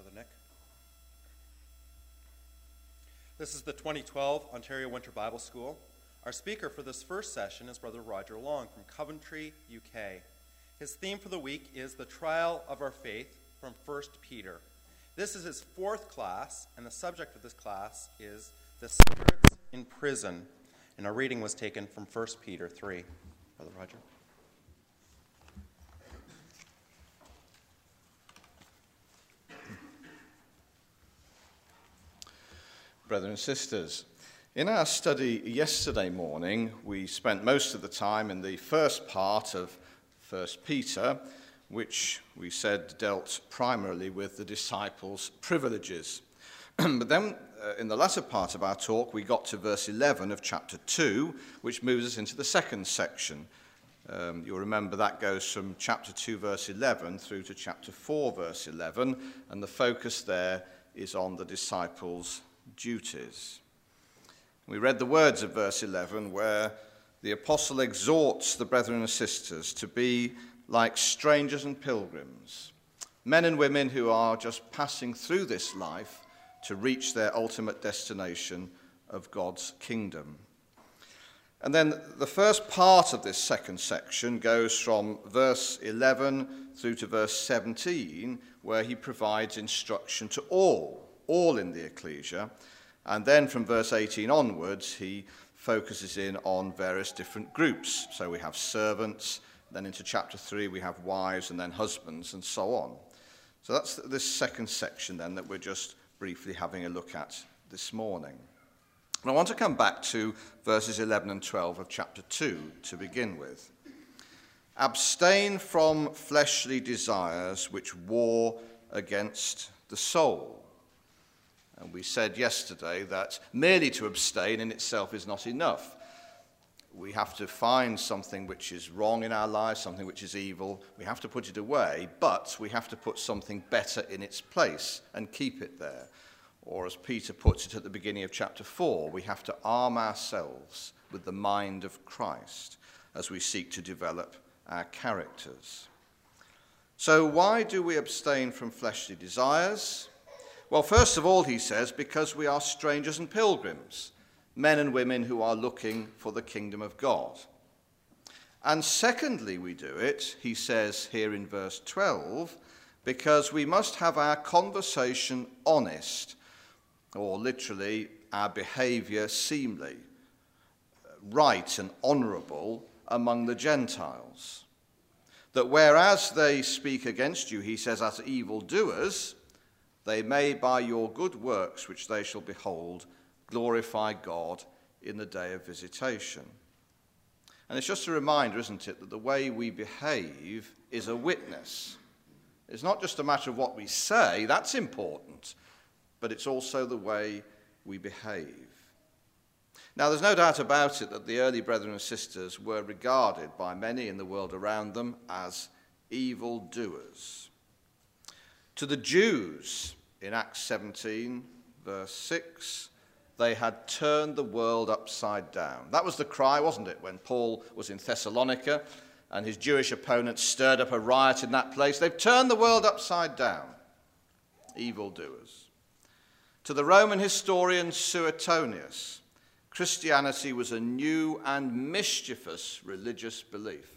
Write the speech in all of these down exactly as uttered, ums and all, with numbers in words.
Brother Nick. This is the twenty twelve Ontario Winter Bible School. Our speaker for this first session is Brother Roger Long from Coventry, U K. His theme for the week is the trial of our faith from First Peter. This is his fourth class, and the subject of this class is the spirits in prison. And our reading was taken from First Peter three. Brother Roger. Brothers and sisters, in our study yesterday morning, we spent most of the time in the first part of First Peter, which we said dealt primarily with the disciples' privileges. But then, uh, in the latter part of our talk, we got to verse eleven of chapter two, which moves us into the second section. Um, you'll remember that goes from chapter two, verse eleven, through to chapter four, verse eleven, and the focus there is on the disciples' duties. We read the words of verse eleven where the apostle exhorts the brethren and sisters to be like strangers and pilgrims, men and women who are just passing through this life to reach their ultimate destination of God's kingdom. And then the first part of this second section goes from verse eleven through to verse seventeen, where he provides instruction to all, all in the ecclesia. And then from verse eighteen onwards, he focuses in on various different groups. So we have servants, then into chapter three we have wives, and then husbands, and so on. So that's this second section then that we're just briefly having a look at this morning. And I want to come back to verses eleven and twelve of chapter two to begin with. Abstain from fleshly desires which war against the soul. And we said yesterday that merely to abstain in itself is not enough. We have to find something which is wrong in our lives, something which is evil. We have to put it away, but we have to put something better in its place and keep it there. Or as Peter puts it at the beginning of chapter four, we have to arm ourselves with the mind of Christ as we seek to develop our characters. So why do we abstain from fleshly desires? Well, first of all, he says, because we are strangers and pilgrims, men and women who are looking for the kingdom of God. And secondly, we do it, he says here in verse twelve, because we must have our conversation honest, or literally our behavior seemly, right and honorable among the Gentiles. That whereas they speak against you, he says, as evildoers, they may, by your good works, which they shall behold, glorify God in the day of visitation. And it's just a reminder, isn't it, that the way we behave is a witness. It's not just a matter of what we say, that's important, but it's also the way we behave. Now, there's no doubt about it that the early brethren and sisters were regarded by many in the world around them as evildoers. To the Jews, in Acts seventeen, verse six, they had turned the world upside down. That was the cry, wasn't it, when Paul was in Thessalonica and his Jewish opponents stirred up a riot in that place? They've turned the world upside down. Evildoers. To the Roman historian Suetonius, Christianity was a new and mischievous religious belief.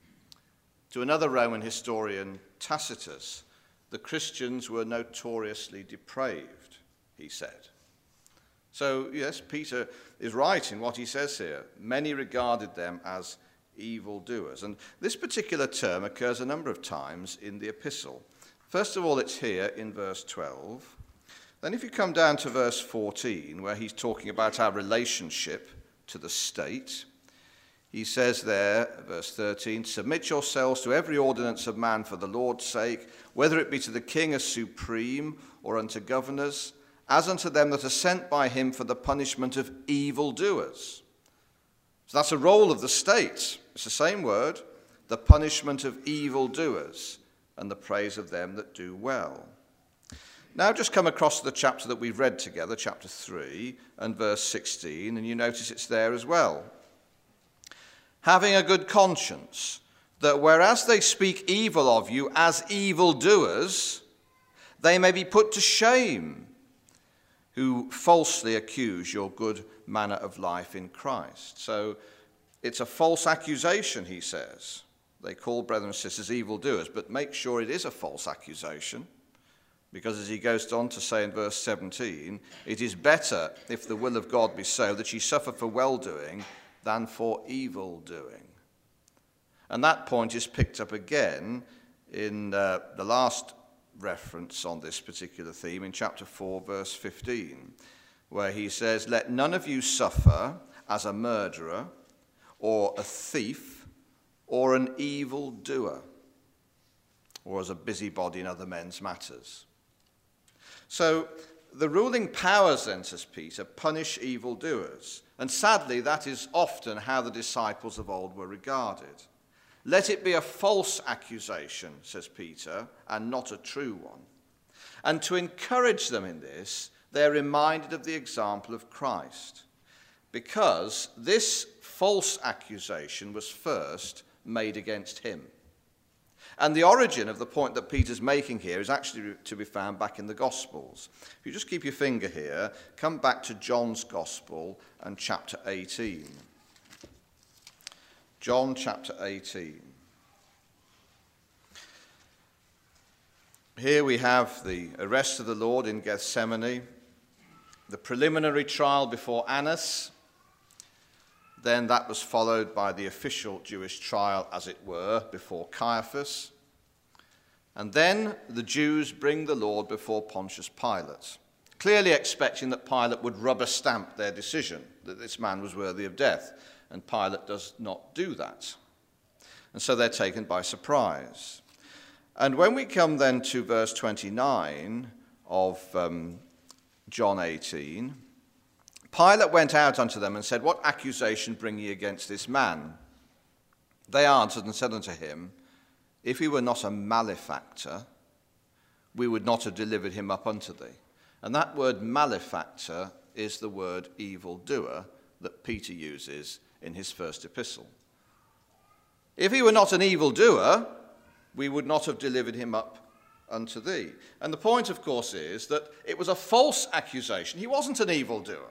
To another Roman historian, Tacitus, the Christians were notoriously depraved, he said. So, yes, Peter is right in what he says here. Many regarded them as evildoers. And this particular term occurs a number of times in the epistle. First of all, it's here in verse twelve. Then if you come down to verse fourteen, where he's talking about our relationship to the state, he says there, verse thirteen, submit yourselves to every ordinance of man for the Lord's sake, whether it be to the king as supreme or unto governors, as unto them that are sent by him for the punishment of evildoers. So that's a role of the state. It's the same word, the punishment of evildoers and the praise of them that do well. Now just come across the chapter that we've read together, chapter three and verse sixteen, and you notice it's there as well. Having a good conscience, that whereas they speak evil of you as evildoers, they may be put to shame who falsely accuse your good manner of life in Christ. So it's a false accusation, he says. They call brethren and sisters evildoers, but make sure it is a false accusation, because as he goes on to say in verse seventeen, it is better, if the will of God be so, that ye suffer for well-doing than for evil-doing. And that point is picked up again in uh, the last reference on this particular theme in chapter four, verse fifteen, where he says, let none of you suffer as a murderer or a thief or an evildoer or as a busybody in other men's matters. So the ruling powers, then, says Peter, punish evildoers. And sadly, that is often how the disciples of old were regarded. Let it be a false accusation, says Peter, and not a true one. And to encourage them in this, they're reminded of the example of Christ, because this false accusation was first made against him. And the origin of the point that Peter's making here is actually to be found back in the Gospels. If you just keep your finger here, come back to John's Gospel and chapter eighteen. John chapter eighteen. Here we have the arrest of the Lord in Gethsemane, the preliminary trial before Annas. Then that was followed by the official Jewish trial, as it were, before Caiaphas. And then the Jews bring the Lord before Pontius Pilate, clearly expecting that Pilate would rubber stamp their decision, that this man was worthy of death. And Pilate does not do that. And so they're taken by surprise. And when we come then to verse twenty-nine of um, John eighteen, Pilate went out unto them and said, what accusation bring ye against this man? They answered and said unto him, if he were not a malefactor, we would not have delivered him up unto thee. And that word malefactor is the word evildoer that Peter uses in his first epistle. If he were not an evildoer, we would not have delivered him up unto thee. And the point, of course, is that it was a false accusation. He wasn't an evildoer.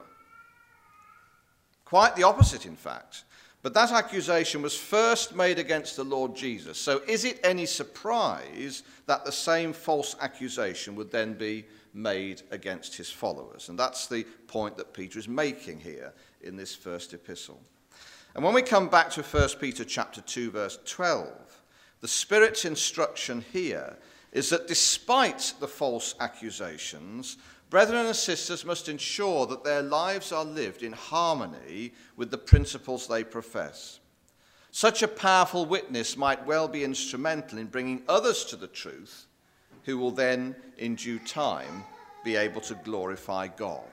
Quite the opposite, in fact. But that accusation was first made against the Lord Jesus. So is it any surprise that the same false accusation would then be made against his followers? And that's the point that Peter is making here in this first epistle. And when we come back to First Peter chapter two, verse twelve, the Spirit's instruction here is that despite the false accusations, brethren and sisters must ensure that their lives are lived in harmony with the principles they profess. Such a powerful witness might well be instrumental in bringing others to the truth, who will then, in due time, be able to glorify God.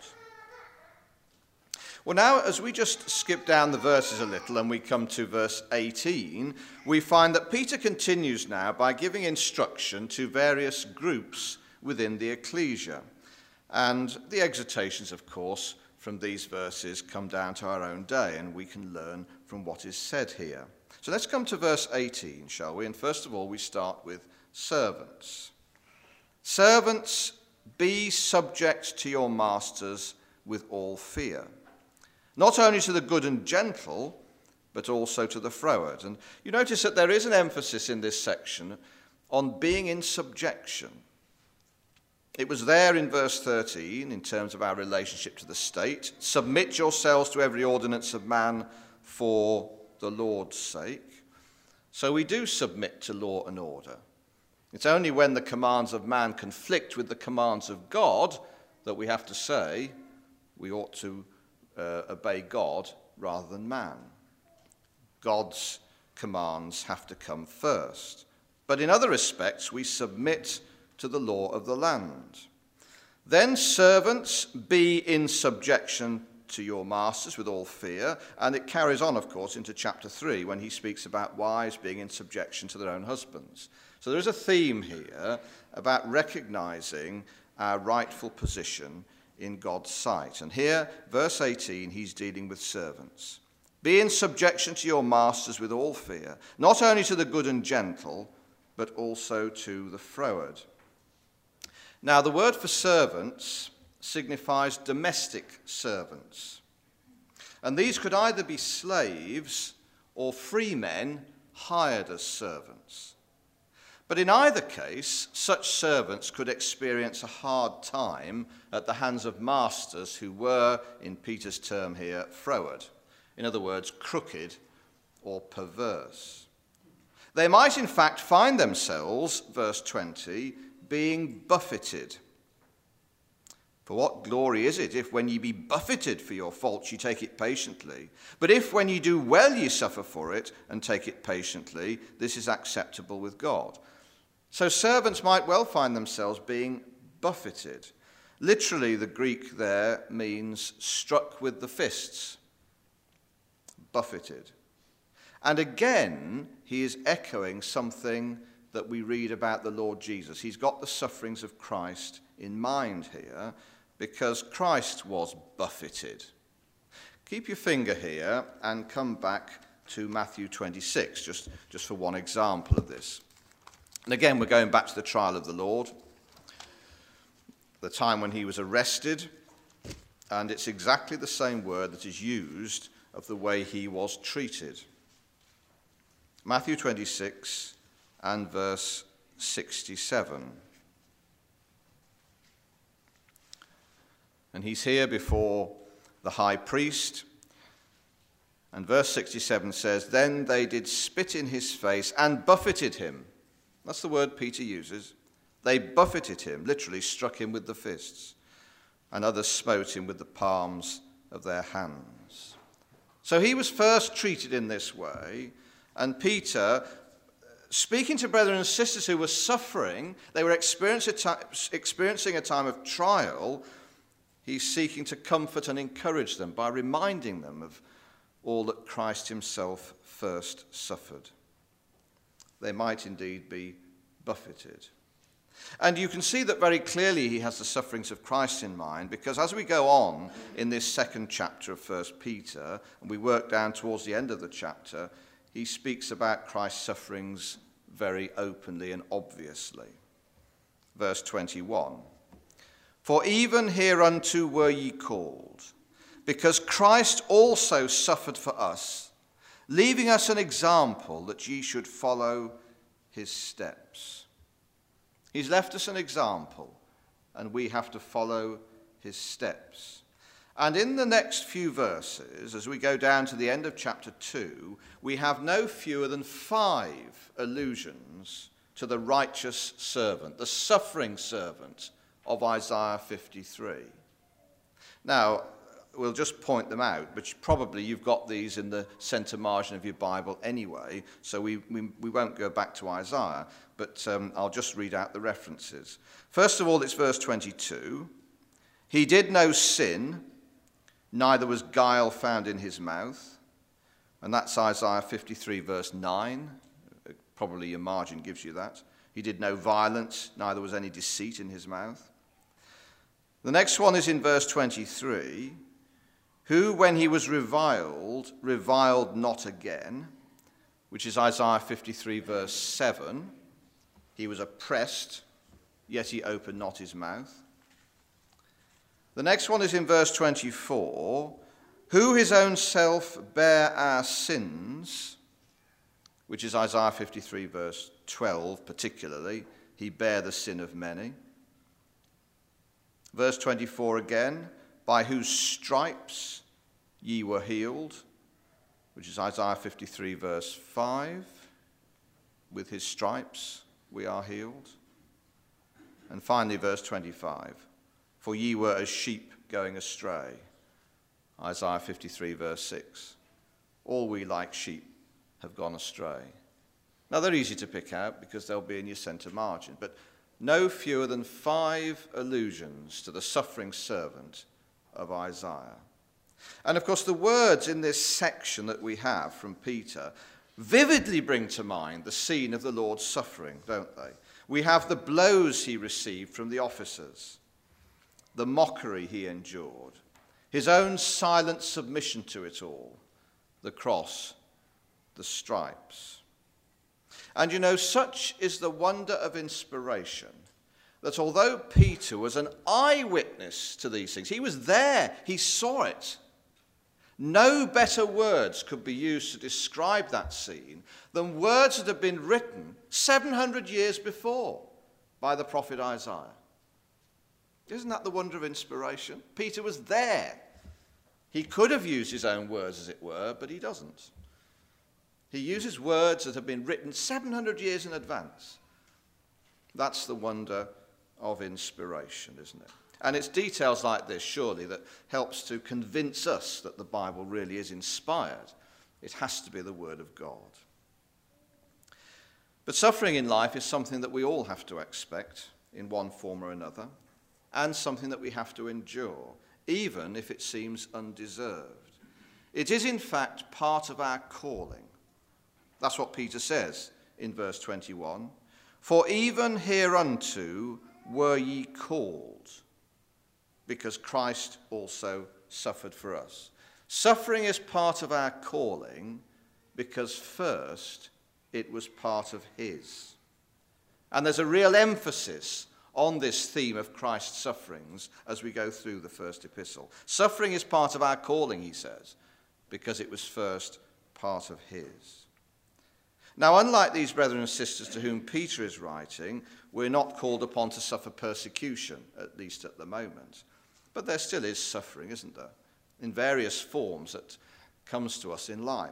Well, now, as we just skip down the verses a little and we come to verse eighteen, we find that Peter continues now by giving instruction to various groups within the ecclesia. And the exhortations, of course, from these verses come down to our own day, and we can learn from what is said here. So let's come to verse eighteen, shall we? And first of all, we start with servants. Servants, be subject to your masters with all fear, not only to the good and gentle, but also to the froward. And you notice that there is an emphasis in this section on being in subjection. It was there in verse thirteen in terms of our relationship to the state. Submit yourselves to every ordinance of man for the Lord's sake. So we do submit to law and order. It's only when the commands of man conflict with the commands of God that we have to say we ought to uh, obey God rather than man. God's commands have to come first. But in other respects, we submit to the law of the land. Then, servants, be in subjection to your masters with all fear. And it carries on, of course, into chapter three when he speaks about wives being in subjection to their own husbands. So there is a theme here about recognizing our rightful position in God's sight. And here, verse eighteen, he's dealing with servants. Be in subjection to your masters with all fear, not only to the good and gentle, but also to the froward. Now, the word for servants signifies domestic servants. And these could either be slaves or free men hired as servants. But in either case, such servants could experience a hard time at the hands of masters who were, in Peter's term here, froward. In other words, crooked or perverse. They might in fact find themselves, verse twenty, being buffeted. For what glory is it if when ye be buffeted for your faults ye take it patiently? But if when ye do well ye suffer for it and take it patiently, this is acceptable with God. So servants might well find themselves being buffeted. Literally, the Greek there means struck with the fists. Buffeted. And again, he is echoing something that we read about the Lord Jesus. He's got the sufferings of Christ in mind here, because Christ was buffeted. Keep your finger here and come back to Matthew twenty-six, just, just for one example of this. And again, we're going back to the trial of the Lord, the time when he was arrested, and it's exactly the same word that is used of the way he was treated. Matthew twenty-six and verse sixty-seven. And he's here before the high priest. And verse sixty-seven says, Then they did spit in his face and buffeted him. That's the word Peter uses. They buffeted him, literally struck him with the fists. And others smote him with the palms of their hands. So he was first treated in this way. And Peter, speaking to brethren and sisters who were suffering, they were experiencing a time of trial. He's seeking to comfort and encourage them by reminding them of all that Christ himself first suffered. They might indeed be buffeted. And you can see that very clearly he has the sufferings of Christ in mind, because as we go on in this second chapter of First Peter, and we work down towards the end of the chapter, he speaks about Christ's sufferings very openly and obviously. Verse twenty-one. For even hereunto were ye called, because Christ also suffered for us, leaving us an example that ye should follow his steps. He's left us an example, and we have to follow his steps. And in the next few verses, as we go down to the end of chapter two, we have no fewer than five allusions to the righteous servant, the suffering servant of Isaiah fifty-three. Now, we'll just point them out, but probably you've got these in the centre margin of your Bible anyway, so we, we, we won't go back to Isaiah, but um, I'll just read out the references. First of all, it's verse twenty-two. He did no sin, neither was guile found in his mouth. And that's Isaiah fifty-three, verse nine. Probably your margin gives you that. He did no violence, neither was any deceit in his mouth. The next one is in verse twenty-three. Who, when he was reviled, reviled not again, which is Isaiah fifty-three, verse seven. He was oppressed, yet he opened not his mouth. The next one is in verse twenty-four. Who his own self bare our sins, which is Isaiah fifty-three, verse twelve particularly. He bare the sin of many. Verse twenty-four again, by whose stripes ye were healed, which is Isaiah fifty-three, verse five. With his stripes we are healed. And finally, verse twenty-five, for ye were as sheep going astray, Isaiah fifty-three, verse six. All we like sheep have gone astray. Now, they're easy to pick out because they'll be in your centre margin, but no fewer than five allusions to the suffering servant of Isaiah. And of course, the words in this section that we have from Peter vividly bring to mind the scene of the Lord's suffering, don't they? We have the blows he received from the officers, the mockery he endured, his own silent submission to it all, the cross, the stripes. And you know, such is the wonder of inspiration that although Peter was an eyewitness to these things, he was there, he saw it, no better words could be used to describe that scene than words that had been written seven hundred years before by the prophet Isaiah. Isn't that the wonder of inspiration? Peter was there. He could have used his own words, as it were, but he doesn't. He uses words that have been written seven hundred years in advance. That's the wonder of inspiration, isn't it? And it's details like this, surely, that helps to convince us that the Bible really is inspired. It has to be the Word of God. But suffering in life is something that we all have to expect in one form or another, and something that we have to endure, even if it seems undeserved. It is, in fact, part of our calling. That's what Peter says in verse twenty-one. For even hereunto were ye called, because Christ also suffered for us. Suffering is part of our calling because first it was part of his. And there's a real emphasis on this theme of Christ's sufferings as we go through the first epistle. Suffering is part of our calling, he says, because it was first part of his. Now, unlike these brethren and sisters to whom Peter is writing, we're not called upon to suffer persecution, at least at the moment. But there still is suffering, isn't there? In various forms that comes to us in life.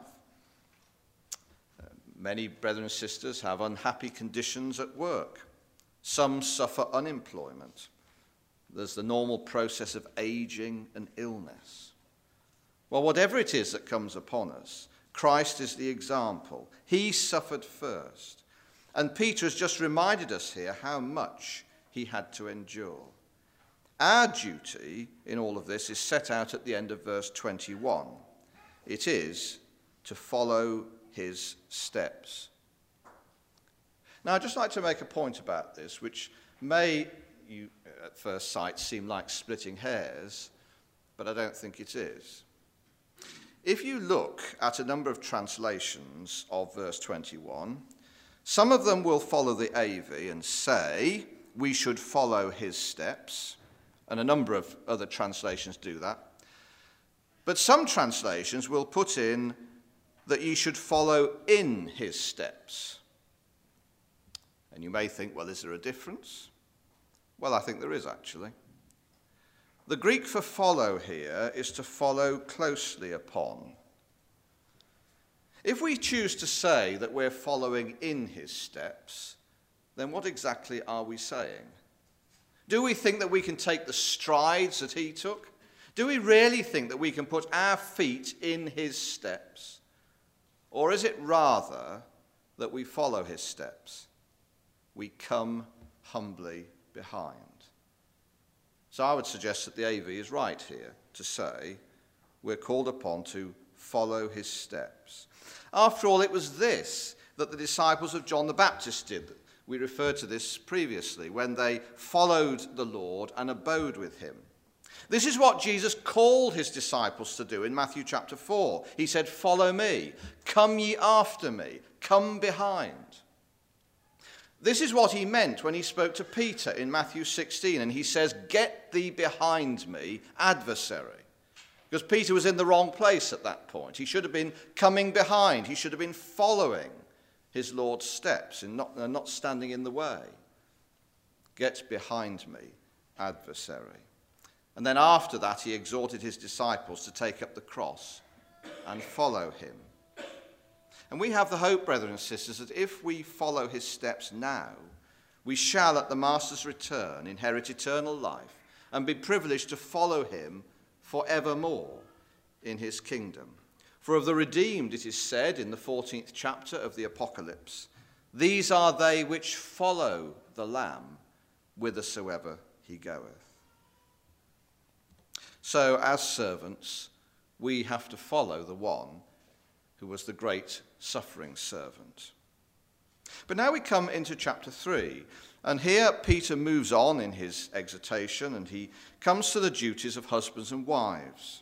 Uh, many brethren and sisters have unhappy conditions at work. Some suffer unemployment. There's the normal process of aging and illness. Well, whatever it is that comes upon us, Christ is the example. He suffered first. And Peter has just reminded us here how much he had to endure. Our duty in all of this is set out at the end of verse twenty-one. It is to follow his steps. Now, I'd just like to make a point about this, which may, you, at first sight, seem like splitting hairs, but I don't think it is. If you look at a number of translations of verse twenty-one, some of them will follow the A V and say, we should follow his steps, and a number of other translations do that. But some translations will put in that ye should follow in his steps. And you may think, well, is there a difference? Well, I think there is, actually. The Greek for follow here is to follow closely upon. If we choose to say that we're following in his steps, then what exactly are we saying? Do we think that we can take the strides that he took? Do we really think that we can put our feet in his steps? Or is it rather that we follow his steps? We come humbly behind. So I would suggest that the A V is right here to say we're called upon to follow his steps. After all, it was this that the disciples of John the Baptist did. We referred to this previously, when they followed the Lord and abode with him. This is what Jesus called his disciples to do in Matthew chapter four. He said, follow me, come ye after me, come behind. This is what he meant when he spoke to Peter in Matthew sixteen, and he says, get thee behind me, adversary. Because Peter was in the wrong place at that point. He should have been coming behind. He should have been following his Lord's steps and not, uh, not standing in the way. Get behind me, adversary. And then after that, he exhorted his disciples to take up the cross and follow him. And we have the hope, brethren and sisters, that if we follow his steps now, we shall at the Master's return inherit eternal life and be privileged to follow him forevermore in his kingdom. For of the redeemed it is said in the fourteenth chapter of the Apocalypse, these are they which follow the Lamb whithersoever he goeth. So as servants, we have to follow the one who was the great suffering servant. But now we come into chapter three, and here Peter moves on in his exhortation, and he comes to the duties of husbands and wives.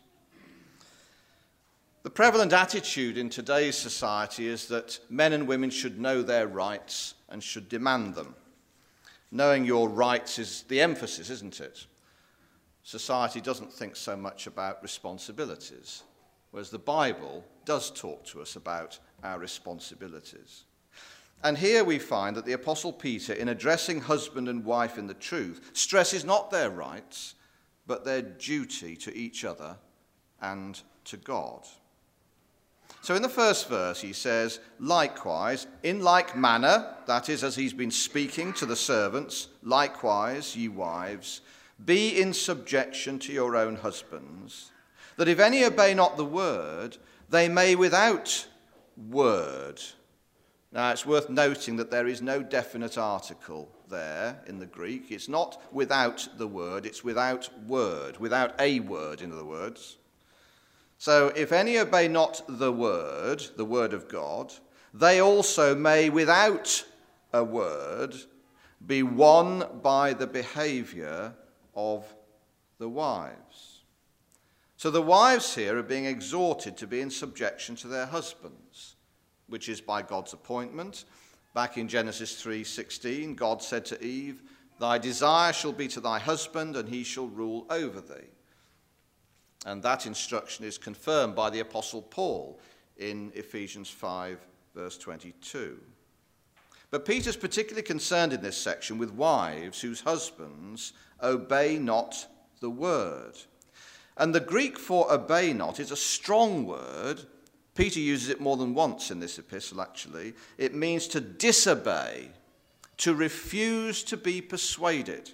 The prevalent attitude in today's society is that men and women should know their rights and should demand them. Knowing your rights is the emphasis, isn't it? Society doesn't think so much about responsibilities, whereas the Bible does talk to us about our responsibilities. And here we find that the Apostle Peter, in addressing husband and wife in the truth, stresses not their rights, but their duty to each other and to God. So in the first verse he says, likewise, in like manner, that is, as he's been speaking to the servants, likewise, ye wives, be in subjection to your own husbands, that if any obey not the word, they may without word. Now, it's worth noting that there is no definite article there in the Greek. It's not without the word, it's without word, without a word, in other words. So, if any obey not the word, the word of God, they also may, without a word, be won by the behavior of the wives. So the wives here are being exhorted to be in subjection to their husbands, which is by God's appointment. Back in Genesis three sixteen, God said to Eve, thy desire shall be to thy husband, and he shall rule over thee. And that instruction is confirmed by the Apostle Paul in Ephesians five, verse twenty-two. But Peter's particularly concerned in this section with wives whose husbands obey not the word. And the Greek for obey not is a strong word. Peter uses it more than once in this epistle, actually. It means to disobey, to refuse to be persuaded.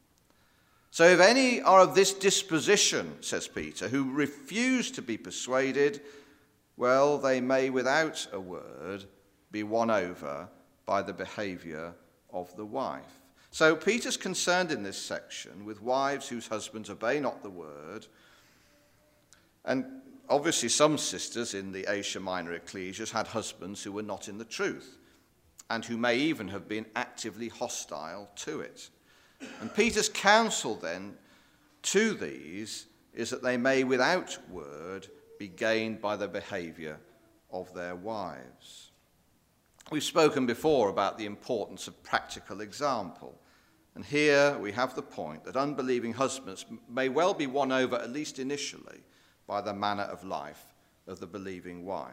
So if any are of this disposition, says Peter, who refuse to be persuaded, well, they may without a word be won over by the behavior of the wife. So Peter's concerned in this section with wives whose husbands obey not the word. And obviously some sisters in the Asia Minor ecclesias had husbands who were not in the truth, and who may even have been actively hostile to it. And Peter's counsel then to these is that they may without word be gained by the behavior of their wives. We've spoken before about the importance of practical example. And here we have the point that unbelieving husbands may well be won over, at least initially, by the manner of life of the believing wife.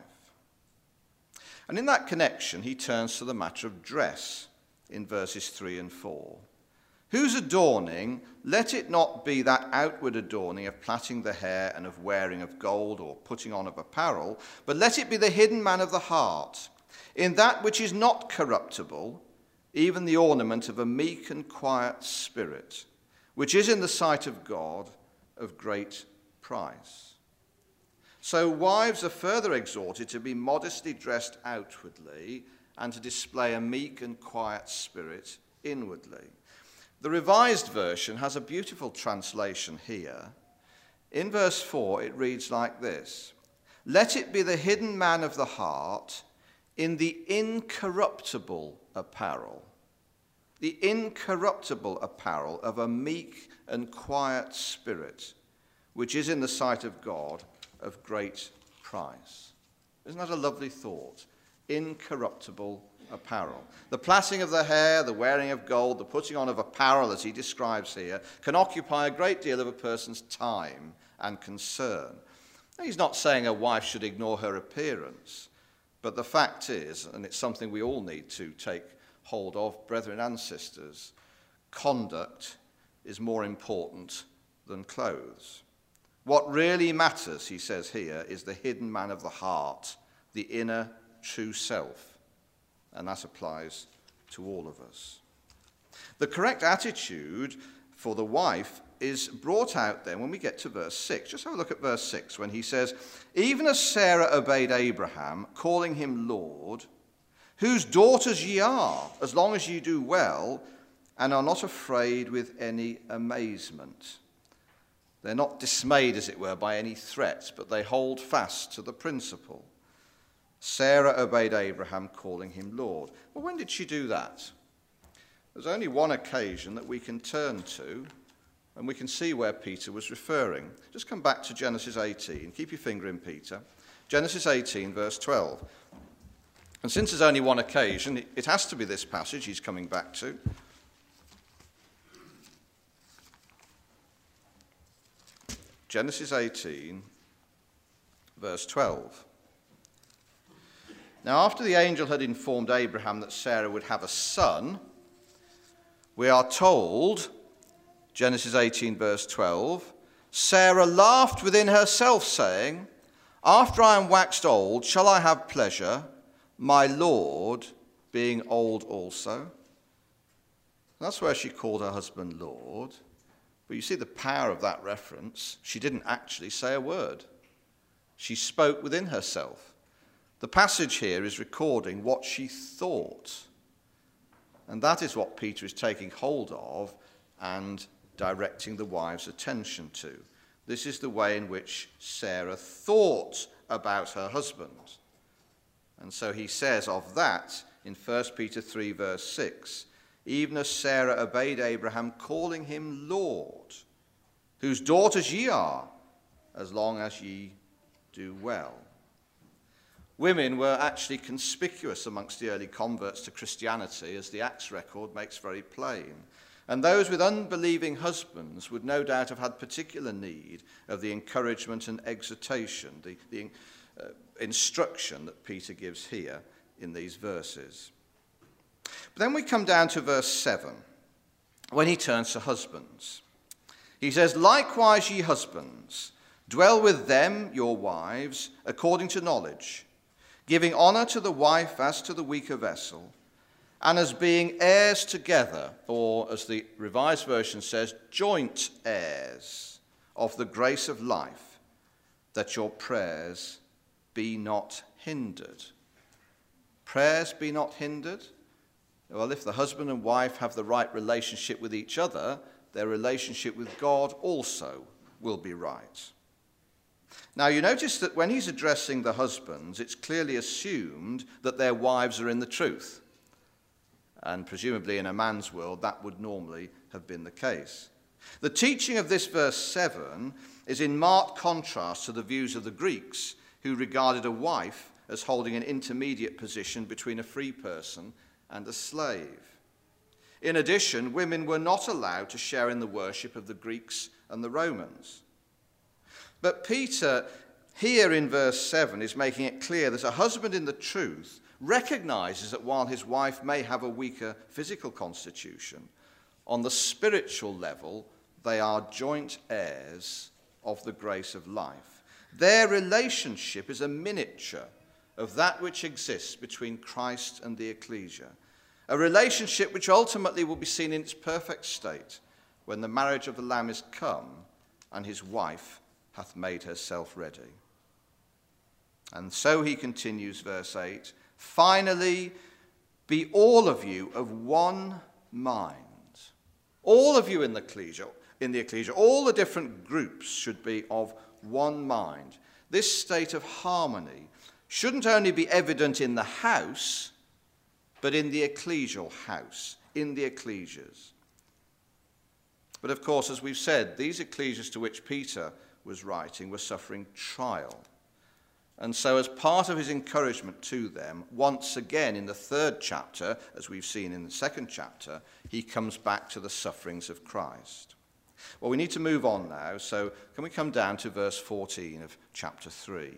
And in that connection, he turns to the matter of dress in verses three and four. Whose adorning, let it not be that outward adorning of plaiting the hair and of wearing of gold or putting on of apparel, but let it be the hidden man of the heart, in that which is not corruptible, even the ornament of a meek and quiet spirit, which is in the sight of God of great price. So wives are further exhorted to be modestly dressed outwardly and to display a meek and quiet spirit inwardly. The Revised Version has a beautiful translation here. In verse four, it reads like this: let it be the hidden man of the heart in the incorruptible apparel, the incorruptible apparel of a meek and quiet spirit, which is in the sight of God of great price. Isn't that a lovely thought? Incorruptible apparel. The plaiting of the hair, the wearing of gold, the putting on of apparel, as he describes here, can occupy a great deal of a person's time and concern. Now, he's not saying a wife should ignore her appearance, but the fact is, and it's something we all need to take hold of, brethren and sisters, conduct is more important than clothes. What really matters, he says here, is the hidden man of the heart, the inner true self. And that applies to all of us. The correct attitude for the wife is brought out then when we get to verse six. Just have a look at verse six when he says, even as Sarah obeyed Abraham, calling him Lord, whose daughters ye are, as long as ye do well, and are not afraid with any amazement. They're not dismayed, as it were, by any threats, but they hold fast to the principle. Sarah obeyed Abraham, calling him Lord. Well, when did she do that? There's only one occasion that we can turn to, and we can see where Peter was referring. Just come back to Genesis eighteen. Keep your finger in Peter. Genesis eighteen, verse twelve. And since there's only one occasion, it has to be this passage he's coming back to. Genesis eighteen, verse twelve. Now, after the angel had informed Abraham that Sarah would have a son, we are told, Genesis eighteen, verse twelve, Sarah laughed within herself, saying, after I am waxed old, shall I have pleasure, my Lord being old also? That's where she called her husband Lord. But you see the power of that reference. She didn't actually say a word. She spoke within herself. The passage here is recording what she thought. And that is what Peter is taking hold of and directing the wife's attention to. This is the way in which Sarah thought about her husband. And so he says of that in First Peter three, verse six, even as Sarah obeyed Abraham, calling him Lord, whose daughters ye are, as long as ye do well. Women were actually conspicuous amongst the early converts to Christianity, as the Acts record makes very plain. And those with unbelieving husbands would no doubt have had particular need of the encouragement and exhortation, the, the uh, instruction that Peter gives here in these verses. But then we come down to verse seven, when he turns to husbands. He says, likewise ye husbands, dwell with them, your wives, according to knowledge, giving honour to the wife as to the weaker vessel, and as being heirs together, or as the Revised Version says, joint heirs of the grace of life, that your prayers be not hindered. Prayers be not hindered? Well, if the husband and wife have the right relationship with each other, their relationship with God also will be right. Now, you notice that when he's addressing the husbands, it's clearly assumed that their wives are in the truth. And presumably in a man's world, that would normally have been the case. The teaching of this verse seven is in marked contrast to the views of the Greeks, who regarded a wife as holding an intermediate position between a free person and a slave. In addition, women were not allowed to share in the worship of the Greeks and the Romans. But Peter, here in verse seven, is making it clear that a husband in the truth recognizes that while his wife may have a weaker physical constitution, on the spiritual level, they are joint heirs of the grace of life. Their relationship is a miniature of that which exists between Christ and the ecclesia, a relationship which ultimately will be seen in its perfect state when the marriage of the Lamb is come and his wife hath made herself ready. And so he continues, verse eight, finally, be all of you of one mind. All of you in the ecclesia, in the ecclesia, all the different groups should be of one mind. This state of harmony shouldn't only be evident in the house, but in the ecclesial house, in the ecclesias. But of course, as we've said, these ecclesias to which Peter was writing were suffering trial. And so as part of his encouragement to them, once again in the third chapter, as we've seen in the second chapter, he comes back to the sufferings of Christ. Well, we need to move on now, so can we come down to verse fourteen of chapter three?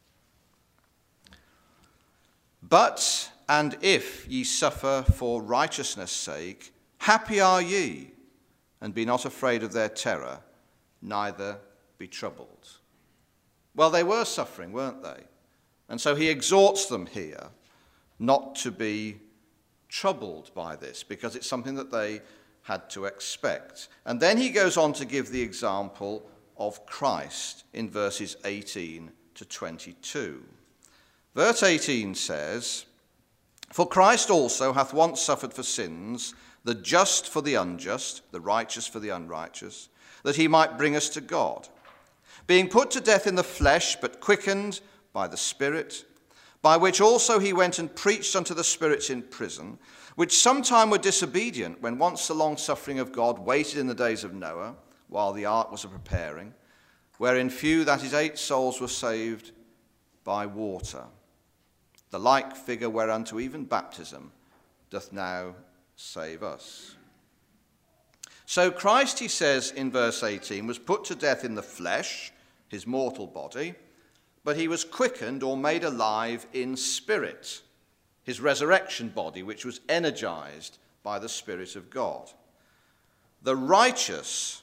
But, and if ye suffer for righteousness' sake, happy are ye, and be not afraid of their terror, neither be troubled. Well, they were suffering, weren't they? And so he exhorts them here not to be troubled by this, because it's something that they had to expect. And then he goes on to give the example of Christ in verses eighteen to twenty-two. Verse eighteen says, for Christ also hath once suffered for sins, the just for the unjust, the righteous for the unrighteous, that he might bring us to God, being put to death in the flesh, but quickened by the Spirit, by which also he went and preached unto the spirits in prison, which sometime were disobedient, when once the long-suffering of God waited in the days of Noah, while the ark was a-preparing, wherein few, that is, eight souls, were saved by water. The like figure whereunto even baptism doth now save us. So Christ, he says in verse eighteen, was put to death in the flesh, his mortal body, but he was quickened or made alive in spirit, his resurrection body, which was energized by the Spirit of God. The righteous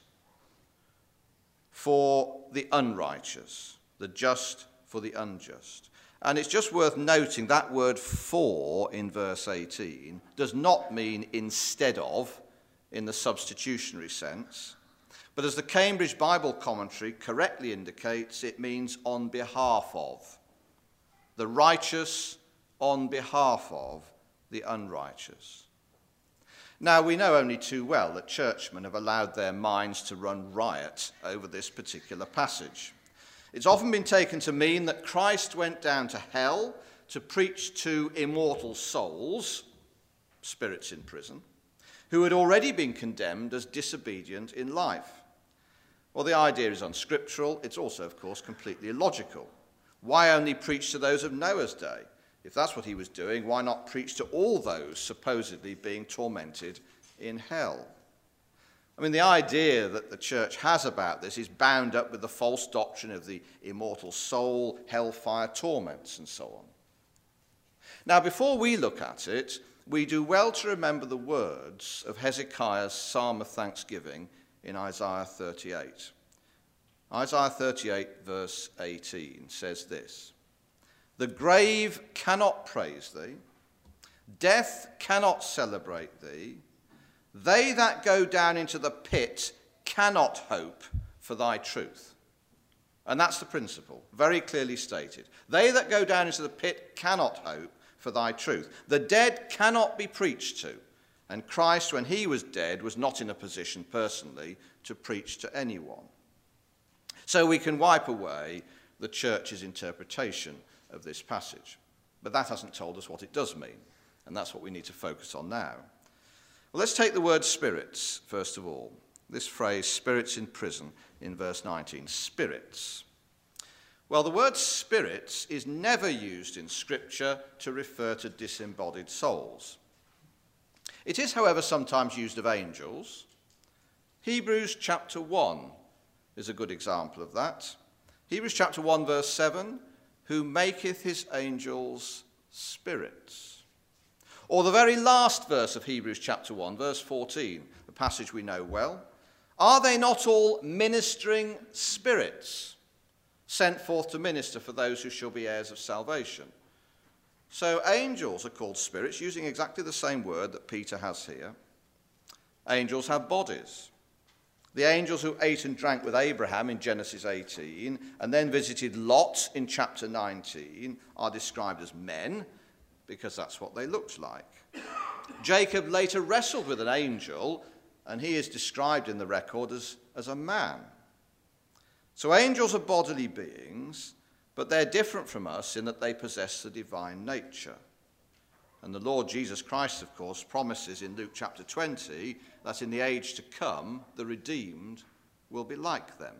for the unrighteous, the just for the unjust. And it's just worth noting that word for in verse eighteen does not mean instead of in the substitutionary sense, but as the Cambridge Bible Commentary correctly indicates, it means on behalf of. The righteous on behalf of the unrighteous. Now, we know only too well that churchmen have allowed their minds to run riot over this particular passage. It's often been taken to mean that Christ went down to hell to preach to immortal souls, spirits in prison, who had already been condemned as disobedient in life. Well, the idea is unscriptural. It's also, of course, completely illogical. Why only preach to those of Noah's day? If that's what he was doing, why not preach to all those supposedly being tormented in hell? I mean, the idea that the church has about this is bound up with the false doctrine of the immortal soul, hellfire, torments, and so on. Now, before we look at it, we do well to remember the words of Hezekiah's Psalm of Thanksgiving in Isaiah thirty-eight. Isaiah thirty-eight, verse eighteen, says this: "The grave cannot praise thee, death cannot celebrate thee, they that go down into the pit cannot hope for thy truth." And that's the principle, very clearly stated. They that go down into the pit cannot hope for thy truth. The dead cannot be preached to. And Christ, when he was dead, was not in a position personally to preach to anyone. So we can wipe away the church's interpretation of this passage. But that hasn't told us what it does mean. And that's what we need to focus on now. Well, let's take the word spirits, first of all. This phrase, spirits in prison, in verse nineteen. Spirits. Well, the word spirits is never used in Scripture to refer to disembodied souls. It is, however, sometimes used of angels. Hebrews chapter one is a good example of that. Hebrews chapter one, verse seven, "Who maketh his angels spirits." Or the very last verse of Hebrews chapter one, verse fourteen, the passage we know well. "Are they not all ministering spirits, sent forth to minister for those who shall be heirs of salvation?" So angels are called spirits, using exactly the same word that Peter has here. Angels have bodies. The angels who ate and drank with Abraham in Genesis eighteen and then visited Lot in chapter nineteen are described as men, because that's what they looked like. Jacob later wrestled with an angel, and he is described in the record as, as a man. So angels are bodily beings, but they're different from us in that they possess the divine nature. And the Lord Jesus Christ, of course, promises in Luke chapter twenty that in the age to come, the redeemed will be like them.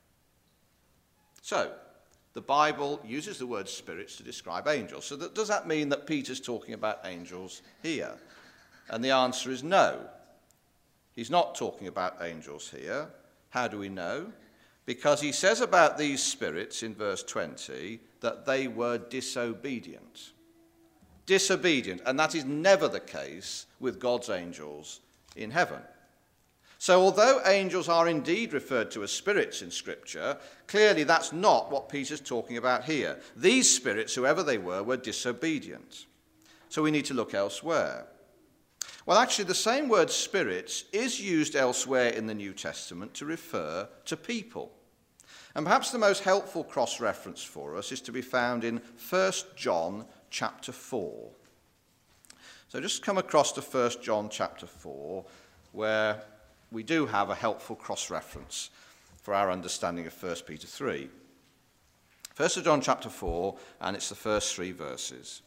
So, the Bible uses the word spirits to describe angels. So that, does that mean that Peter's talking about angels here? And the answer is no. He's not talking about angels here. How do we know? Because he says about these spirits in verse twenty that they were disobedient. Disobedient, and that is never the case with God's angels in heaven. So although angels are indeed referred to as spirits in Scripture, clearly that's not what Peter's talking about here. These spirits, whoever they were, were disobedient. So we need to look elsewhere. Well, actually, the same word spirits is used elsewhere in the New Testament to refer to people. And perhaps the most helpful cross-reference for us is to be found in First John chapter four. So just come across to First John chapter four, where we do have a helpful cross-reference for our understanding of First Peter three. First John chapter four, and it's the first three verses.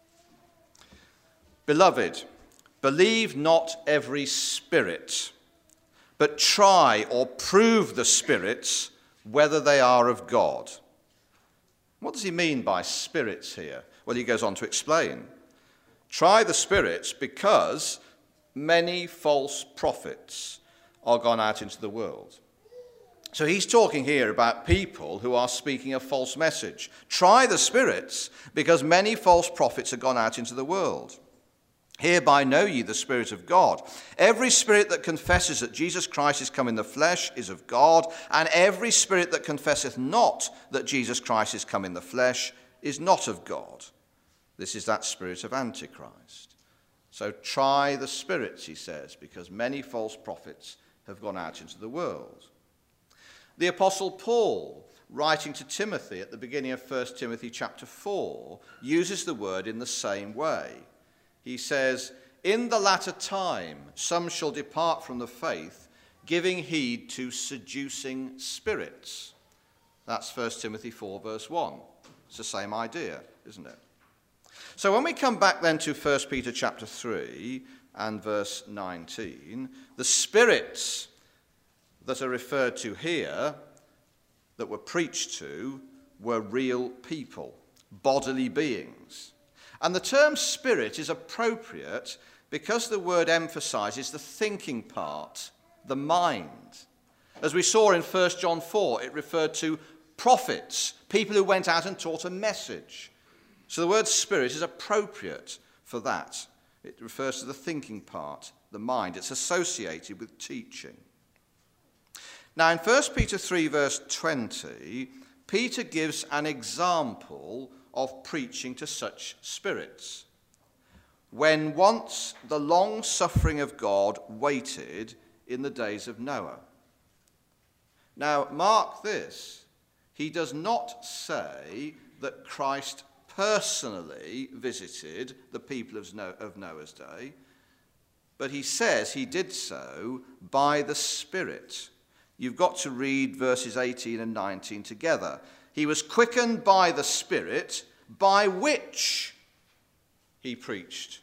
"Beloved, believe not every spirit, but try or prove the spirits whether they are of God." What does he mean by spirits here? Well, he goes on to explain. "Try the spirits because many false prophets are gone out into the world. So he's talking here about people who are speaking a false message. Try the spirits, because many false prophets are gone out into the world. Hereby know ye the Spirit of God. Every spirit that confesses that Jesus Christ is come in the flesh is of God, and every spirit that confesseth not that Jesus Christ is come in the flesh is not of God. This is that spirit of Antichrist. So try the spirits, he says, because many false prophets have gone out into the world. The Apostle Paul, writing to Timothy at the beginning of First Timothy chapter four, uses the word in the same way. He says, in the latter time some shall depart from the faith, giving heed to seducing spirits. That's First Timothy four verse one. It's the same idea, isn't it? So when we come back then to First Peter chapter three and verse nineteen, the spirits that are referred to here, that were preached to, were real people, bodily beings. And the term spirit is appropriate because the word emphasizes the thinking part, the mind. As we saw in First John four, it referred to prophets, people who went out and taught a message. So the word spirit is appropriate for that. It refers to the thinking part, the mind. It's associated with teaching. Now in First Peter three verse twenty, Peter gives an example of preaching to such spirits. When once the long suffering of God waited in the days of Noah. Now mark this, he does not say that Christ personally visited the people of Noah's day, but he says he did so by the Spirit. You've got to read verses eighteen and nineteen together. He was quickened by the Spirit, by which he preached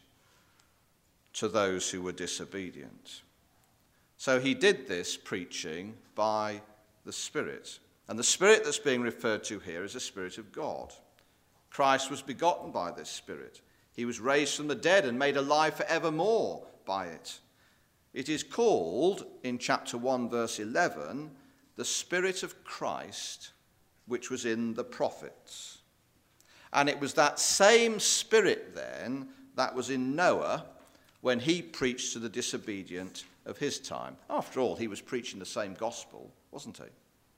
to those who were disobedient. So he did this preaching by the Spirit. And the Spirit that's being referred to here is the Spirit of God. Christ was begotten by this Spirit. He was raised from the dead and made alive forevermore by it. It is called, in chapter one, verse eleven, the Spirit of Christ, which was in the prophets. And it was that same Spirit then that was in Noah when he preached to the disobedient of his time. After all, he was preaching the same gospel, wasn't he?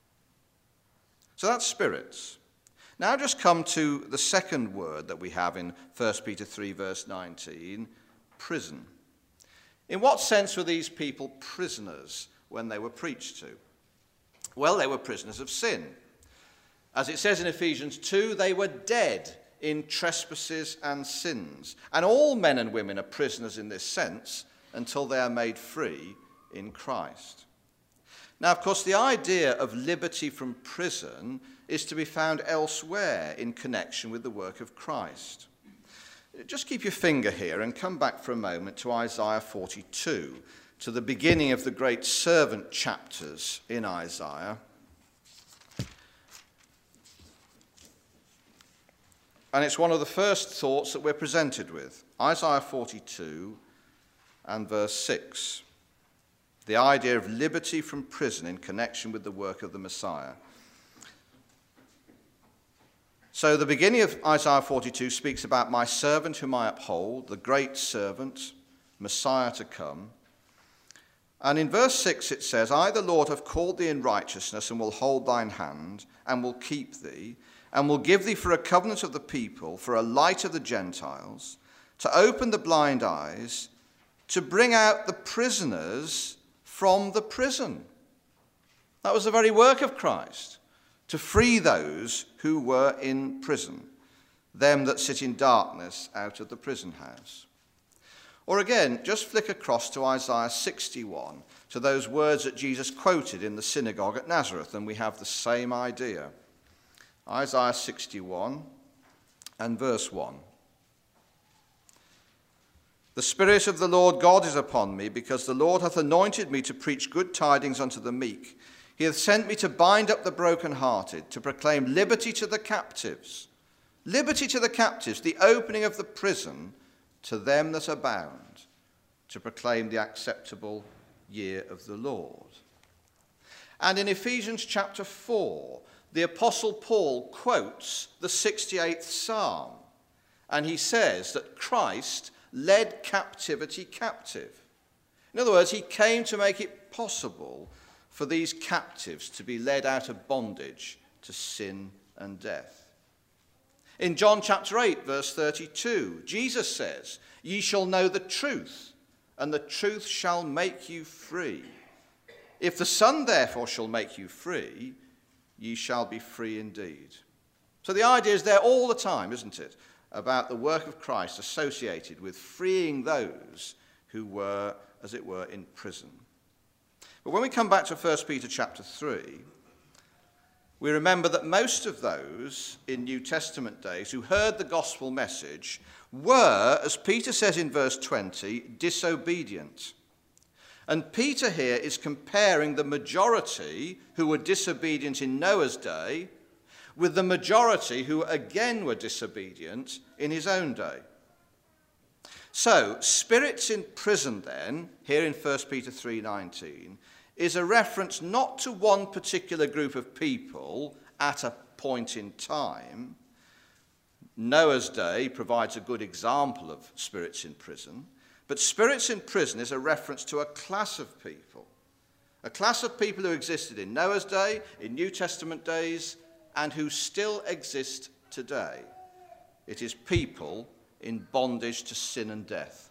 So that's spirits. Now just come to the second word that we have in First Peter three, verse nineteen, prison. In what sense were these people prisoners when they were preached to? Well, they were prisoners of sin. As it says in Ephesians two, they were dead in trespasses and sins. And all men and women are prisoners in this sense until they are made free in Christ. Now, of course, the idea of liberty from prison is to be found elsewhere in connection with the work of Christ. Just keep your finger here and come back for a moment to Isaiah forty-two, to the beginning of the great servant chapters in Isaiah. And it's one of the first thoughts that we're presented with. Isaiah forty-two and verse six. The idea of liberty from prison in connection with the work of the Messiah. So the beginning of Isaiah forty-two speaks about my servant whom I uphold, the great servant, Messiah to come. And in verse six it says, I, the Lord, have called thee in righteousness and will hold thine hand and will keep thee and will give thee for a covenant of the people, for a light of the Gentiles, to open the blind eyes, to bring out the prisoners from the prison. That was the very work of Christ, to free those who were in prison, them that sit in darkness out of the prison house. Or again, just flick across to Isaiah sixty-one, to those words that Jesus quoted in the synagogue at Nazareth, and we have the same idea. Isaiah sixty-one and verse one. The Spirit of the Lord God is upon me, because the Lord hath anointed me to preach good tidings unto the meek. He hath sent me to bind up the brokenhearted, to proclaim liberty to the captives. Liberty to the captives, the opening of the prison to them that are bound, to proclaim the acceptable year of the Lord. And in Ephesians chapter four, the Apostle Paul quotes the sixty-eighth Psalm, and he says that Christ led captivity captive. In other words, he came to make it possible for these captives to be led out of bondage to sin and death. In John chapter eight, verse thirty-two, Jesus says, "Ye shall know the truth, and the truth shall make you free. If the Son therefore shall make you free, ye shall be free indeed." So the idea is there all the time, isn't it, about the work of Christ associated with freeing those who were, as it were, in prison. But when we come back to First Peter chapter three, we remember that most of those in New Testament days who heard the gospel message were, as Peter says in verse twenty, disobedient. And Peter here is comparing the majority who were disobedient in Noah's day with the majority who again were disobedient in his own day. So, spirits in prison then, here in First Peter three nineteen, is a reference not to one particular group of people at a point in time. Noah's day provides a good example of spirits in prison. But spirits in prison is a reference to a class of people. A class of people who existed in Noah's day, in New Testament days, and who still exist today. It is people in bondage to sin and death.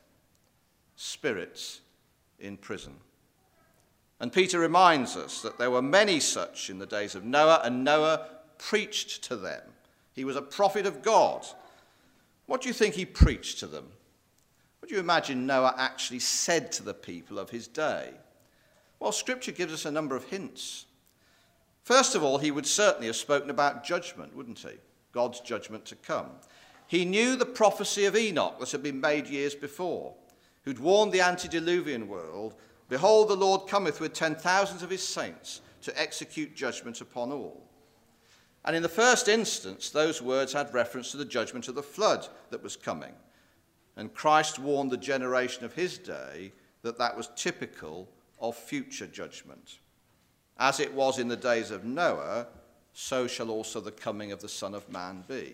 Spirits in prison. And Peter reminds us that there were many such in the days of Noah, and Noah preached to them. He was a prophet of God. What do you think he preached to them? What do you imagine Noah actually said to the people of his day? Well, Scripture gives us a number of hints. First of all, he would certainly have spoken about judgment, wouldn't he? God's judgment to come. He knew the prophecy of Enoch that had been made years before, who'd warned the antediluvian world, "Behold, the Lord cometh with ten thousands of his saints to execute judgment upon all." And in the first instance, those words had reference to the judgment of the flood that was coming. And Christ warned the generation of his day that that was typical of future judgment. As it was in the days of Noah, so shall also the coming of the Son of Man be.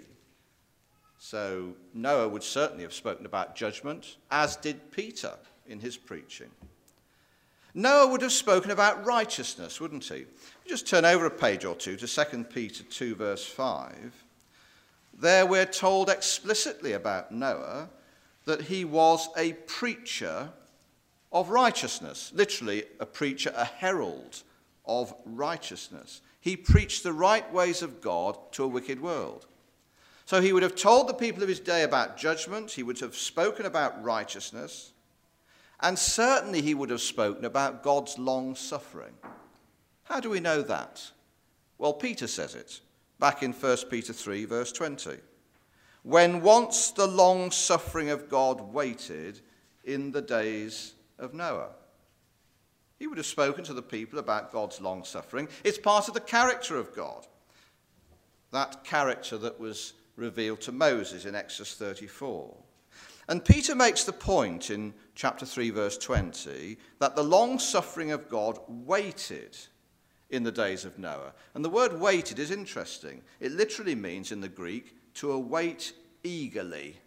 So Noah would certainly have spoken about judgment, as did Peter in his preaching. Noah would have spoken about righteousness, wouldn't he? Just turn over a page or two to Second Peter two, verse five. There we're told explicitly about Noah that he was a preacher of righteousness. Literally, a preacher, a herald of righteousness. He preached the right ways of God to a wicked world. So he would have told the people of his day about judgment. He would have spoken about righteousness. And certainly he would have spoken about God's long suffering. How do we know that? Well, Peter says it back in First Peter three, verse twenty. When once the long suffering of God waited in the days of Noah. He would have spoken to the people about God's long suffering. It's part of the character of God. That character that was revealed to Moses in Exodus thirty-four. And Peter makes the point in chapter three, verse twenty, that the long suffering of God waited in the days of Noah. And the word waited is interesting. It literally means in the Greek to await eagerly.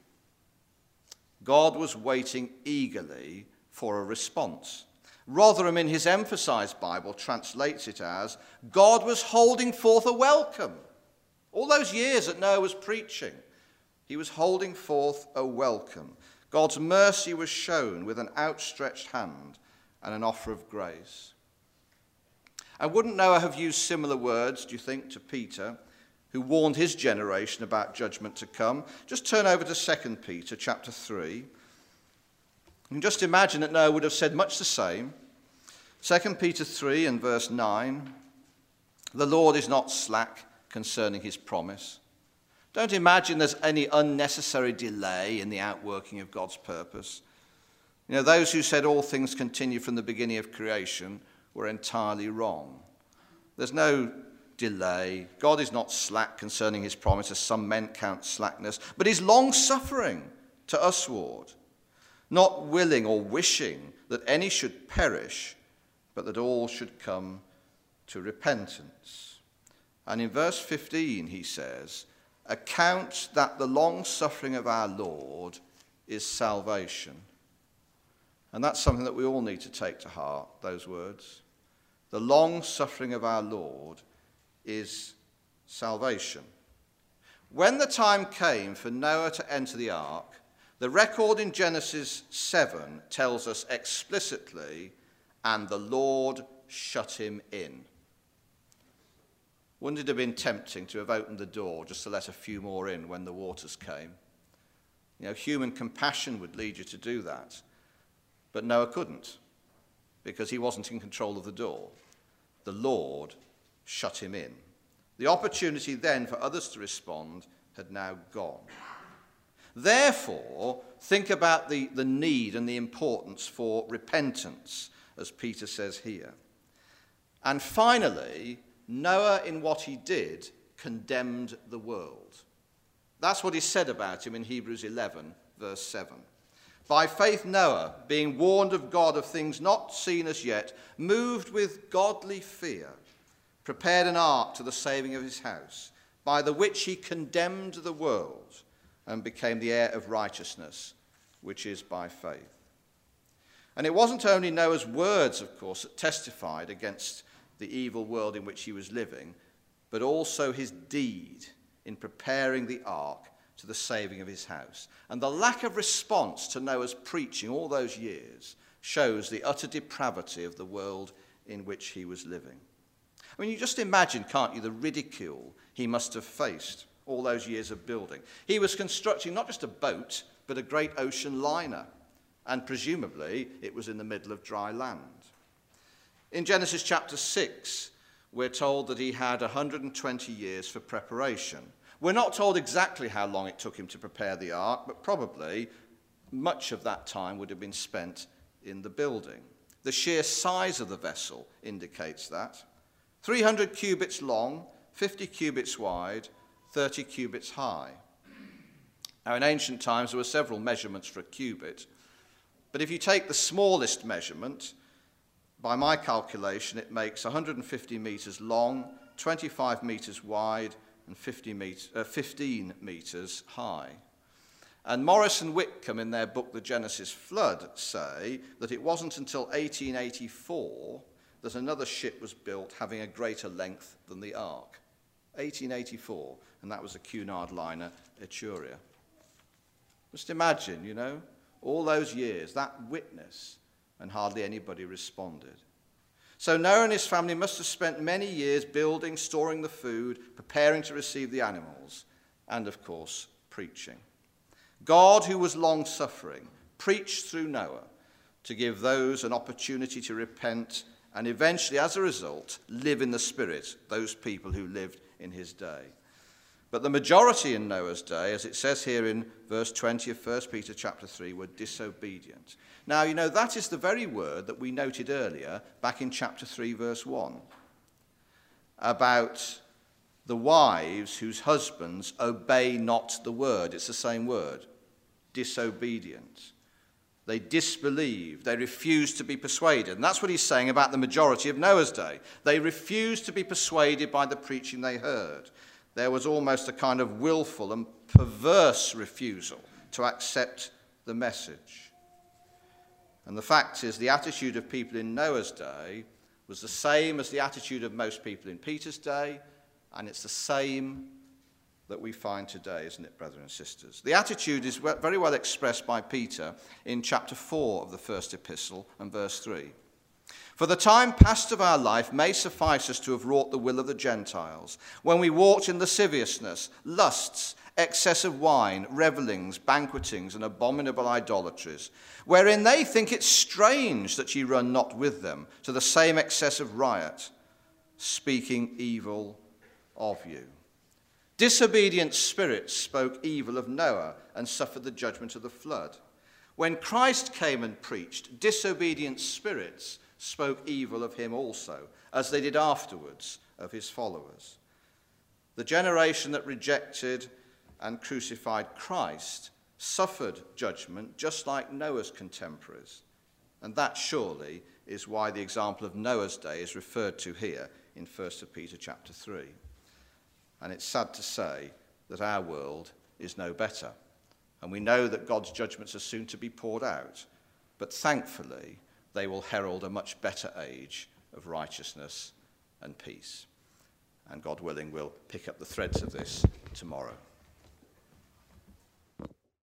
God was waiting eagerly for a response. Rotherham, in his Emphasized Bible, translates it as God was holding forth a welcome. All those years that Noah was preaching, he was holding forth a welcome. God's mercy was shown with an outstretched hand and an offer of grace. And wouldn't Noah have used similar words, do you think, to Peter, who warned his generation about judgment to come? Just turn over to Second Peter chapter three. You can just imagine that Noah would have said much the same. Second Peter three and verse nine. The Lord is not slack concerning his promise. Don't imagine there's any unnecessary delay in the outworking of God's purpose. You know, those who said all things continue from the beginning of creation were entirely wrong. There's no delay. God is not slack concerning his promise, as some men count slackness, but he's long-suffering to usward, not willing or wishing that any should perish, but that all should come to repentance. And in verse fifteen he says, account that the long suffering of our Lord is salvation. And that's something that we all need to take to heart, those words. The long suffering of our Lord is salvation. When the time came for Noah to enter the ark, the record in Genesis seven tells us explicitly, and the Lord shut him in. Wouldn't it have been tempting to have opened the door just to let a few more in when the waters came? You know, human compassion would lead you to do that. But Noah couldn't, because he wasn't in control of the door. The Lord shut him in. The opportunity then for others to respond had now gone. Therefore, think about the, the need and the importance for repentance, as Peter says here. And finally, Noah, in what he did, condemned the world. That's what is said about him in Hebrews eleven, verse seven. By faith Noah, being warned of God of things not seen as yet, moved with godly fear, prepared an ark to the saving of his house, by the which he condemned the world and became the heir of righteousness, which is by faith. And it wasn't only Noah's words, of course, that testified against the evil world in which he was living, but also his deed in preparing the ark to the saving of his house. And the lack of response to Noah's preaching all those years shows the utter depravity of the world in which he was living. I mean, you just imagine, can't you, the ridicule he must have faced all those years of building. He was constructing not just a boat, but a great ocean liner, and presumably it was in the middle of dry land. In Genesis chapter six, we're told that he had one hundred twenty years for preparation. We're not told exactly how long it took him to prepare the ark, but probably much of that time would have been spent in the building. The sheer size of the vessel indicates that. three hundred cubits long, fifty cubits wide, thirty cubits high. Now, in ancient times, there were several measurements for a cubit, but if you take the smallest measurement, by my calculation, it makes one hundred fifty metres long, twenty-five metres wide, and fifty meters, uh, fifteen metres high. And Morris and Whitcomb, in their book The Genesis Flood, say that it wasn't until eighteen eighty-four that another ship was built having a greater length than the ark. eighteen eighty-four, and that was the Cunard liner Etruria. Just imagine, you know, all those years, that witness, and hardly anybody responded. So Noah and his family must have spent many years building, storing the food, preparing to receive the animals, and, of course, preaching. God, who was long-suffering, preached through Noah to give those an opportunity to repent and eventually, as a result, live in the Spirit, those people who lived in his day. But the majority in Noah's day, as it says here in verse twenty of First Peter chapter three, were disobedient. Now, you know, that is the very word that we noted earlier, back in chapter three, verse one, about the wives whose husbands obey not the word. It's the same word, disobedient. They disbelieved. They refused to be persuaded. And that's what he's saying about the majority of Noah's day. They refused to be persuaded by the preaching they heard. There was almost a kind of willful and perverse refusal to accept the message. And the fact is, the attitude of people in Noah's day was the same as the attitude of most people in Peter's day, and it's the same that we find today, isn't it, brothers and sisters? The attitude is very well expressed by Peter in chapter four of the first epistle and verse three. For the time past of our life may suffice us to have wrought the will of the Gentiles, when we walked in lasciviousness, lusts, excess of wine, revellings, banquetings, and abominable idolatries, wherein they think it strange that ye run not with them to the same excess of riot, speaking evil of you. Disobedient spirits spoke evil of Noah and suffered the judgment of the flood. When Christ came and preached, disobedient spirits spoke evil of him also, as they did afterwards of his followers. The generation that rejected and crucified Christ suffered judgment just like Noah's contemporaries, and that surely is why the example of Noah's day is referred to here in First Peter chapter three. And it's sad to say that our world is no better. And we know that God's judgments are soon to be poured out. But thankfully, they will herald a much better age of righteousness and peace. And God willing, we'll pick up the threads of this tomorrow.